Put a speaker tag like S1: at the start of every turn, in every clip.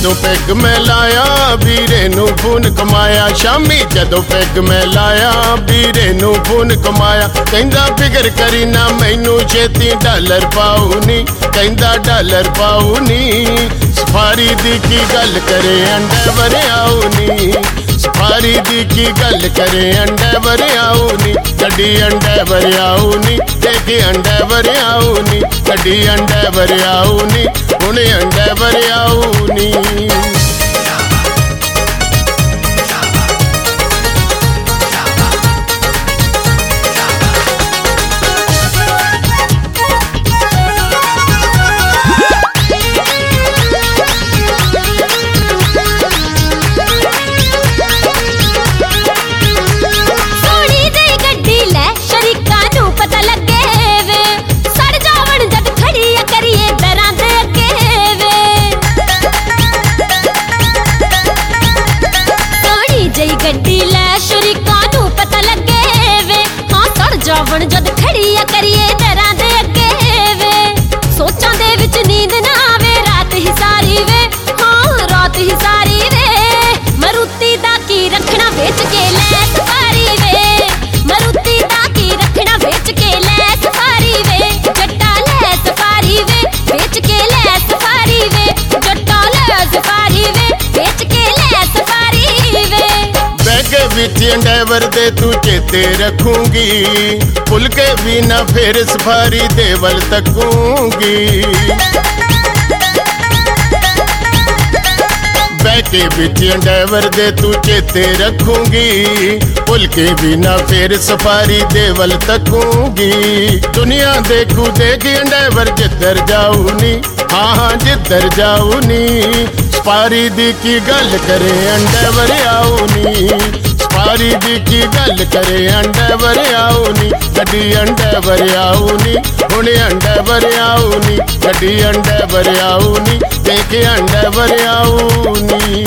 S1: जदों पैग मैं लाया वीरे नू खून कमाया। शामी जदों पैग मैं लाया वीरे नू खून कमाया। कहंदा फिकर करी ना मैनू छेती डॉलर पाऊ नी, कहंदा डॉलर पाऊ नी। सफारी दी की गल करे अंडे आओ नी, सफारी दी की गल करे अंडे आओ नी। गड्डी अंडे आओ नी, देखी अंडे आओ नी। गड्डी अंडे आओ नी, हुणे अंडे आओ नी।
S2: गड्डी लै शरीकां नू पता लगे वे, हाँ सड़ जावण जद खड़ी आ करिए दरां दे अगे वे। सोचां दे विच नींद ना आवे रात ही सारी वे, हाँ रात ही सारी वे। मरुती दा की रखना बेच के लै सफारी वे, मरुती दा की रखना बेच के लै सफारी वे। जट्टा लै सफारी वे, बेच के लै सफारी वे। जट्टा लै सफारी वे, बेच के लै सफारी वे।
S1: विच एंडेवर दे तू चेते रखूंगी, भुल के भी ना फिर सफारी दे वल तकूंगी। बैके विच एंडेवर दे तू चेते रखूंगी, भुल के भी ना फिर सफारी दे वल तकूंगी। दुनिया देखू देख एंडेवर जिधर जाऊ नी, हाँ हाँ जिधर जाऊ नी। सफारी दी की गल करे एंडेवर आओ नी, सफारी दी की गल करे अंडे आओ नी। गड्डी अंडे आओ नी, हुणे अंडे आओ नी। गड्डी अंडे आओ नी, देखे अंडे आओ नी।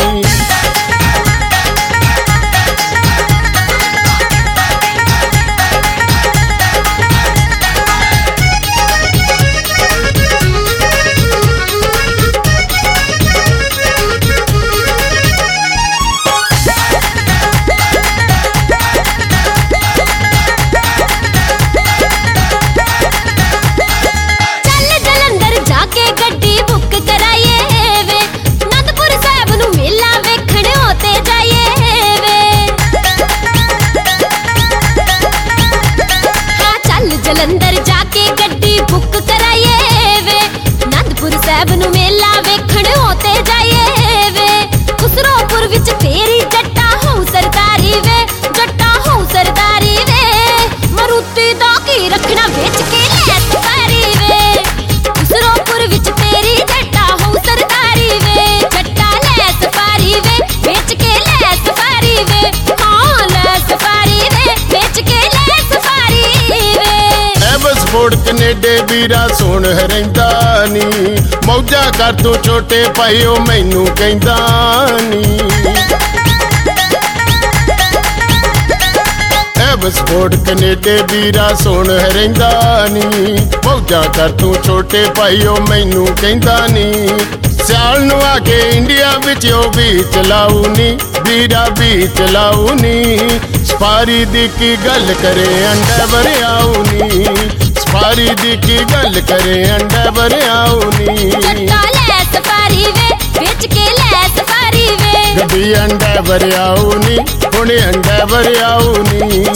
S2: जलंधर जाके गड्डी बुक कराइए वे, नंदपुर साहब नू मेला वेखण होते जाइए वे। खुसरोपुर विच फेरी जट्टा होऊ सरदारी वे, जट्टा होऊ सरदारी वे। मरुती दा की रखना बेच के लै सफारी वे, खुसरोपुर विच फेरी जट्टा होऊ सरदारी वे। जट्टा लै सफारी वे, बेच के लै सफारी वे, हाँ लै सफारी वे, बेच के लै सफारी वे।
S1: एवसफोर्ड कनेडे वीरा सुन रहिंदा नी, मौजा कर तू छोटे भाईओ मैनू कहंदा नी। एवसफोर्ड कनेडे वीरा सुन रहिंदा नी, मौजा कर तू छोटे भाईओ मैनू कहंदा नी। सियाल नू आके इंडिया विच ओ भी चलाऊ नी, वीरा भी चलाऊ नी। सफारी दी की गल करे अंडे आओ नी, सफारी दी की गल करे अंडे आओ नी।
S2: जट्टा लै सफारी वे, बेच के लै सफारी वे।
S1: गड्डी अंडे आओ नी, हुणे अंडे आओ नी।